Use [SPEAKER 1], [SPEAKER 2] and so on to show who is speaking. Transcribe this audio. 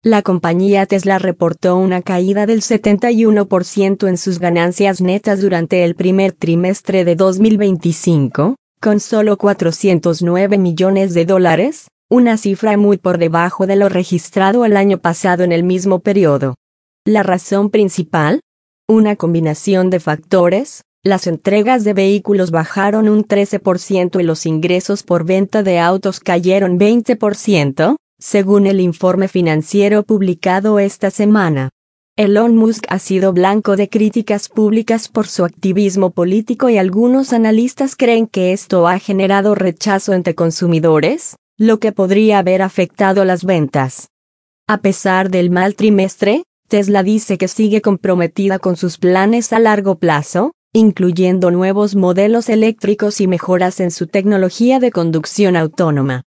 [SPEAKER 1] La compañía Tesla reportó una caída del 71% en sus ganancias netas durante el primer trimestre de 2025, con solo $409 millones, una cifra muy por debajo de lo registrado el año pasado en el mismo periodo. ¿La razón principal? Una combinación de factores. Las entregas de vehículos bajaron un 13% y los ingresos por venta de autos cayeron 20%, según el informe financiero publicado esta semana. Elon Musk ha sido blanco de críticas públicas por su activismo político y algunos analistas creen que esto ha generado rechazo entre consumidores, lo que podría haber afectado las ventas. A pesar del mal trimestre, Tesla dice que sigue comprometida con sus planes a largo plazo, incluyendo nuevos modelos eléctricos y mejoras en su tecnología de conducción autónoma.